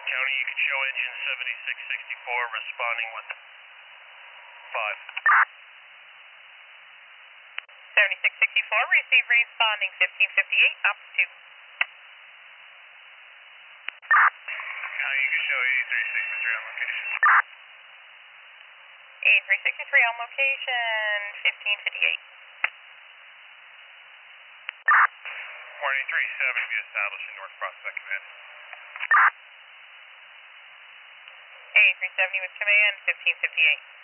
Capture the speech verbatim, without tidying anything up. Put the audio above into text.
County, you can show engine seventy-six sixty-four responding with five. seventy-six sixty-four, receive responding fifteen fifty-eight, up two. County, you can show eighty-three sixty-three on location. eighty-three sixty-three on location, fifteen fifty-eight. Warning three seven, be established in North Prospect Command. eighty-three seventy with command, fifteen fifty-eight.